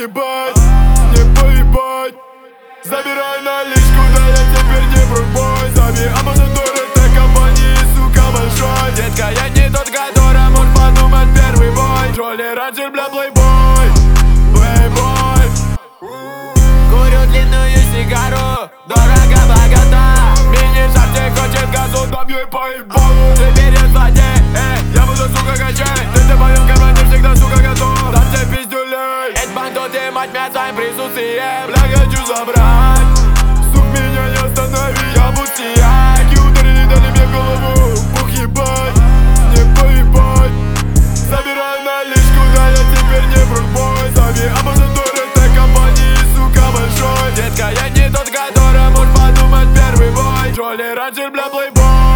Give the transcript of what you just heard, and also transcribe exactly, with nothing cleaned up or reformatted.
поебать, не поебать. Забирай наличку, да я теперь не брудбой. Сами амбассадор этой компании, сука, большой. Детка, я не тот, который может подумать первый бой. Джоли Ранчер, бля, плейбой, плейбой. Курю длинную сигару, дорого, богата. Мини-шарте хочет газу, дам ей поебалу. Теперь я злодей, эй, я буду, сука, качать. Ты в моем кармане всегда, сука, готов. Дам тебе пиздюлей. Эти бандоты мать меня своим присутствием. Бля, хочу забрать. Сук, меня не останови, я бутияки. Ударили, дали мне голову, бух ебать, не поебать. Забирай наличку, да я теперь не брудбой. Зови амбассадор этой компании, сука, большой. Детка, я не тот, который может подумать первый бой. Джоли Ранчер, бля, плейбой.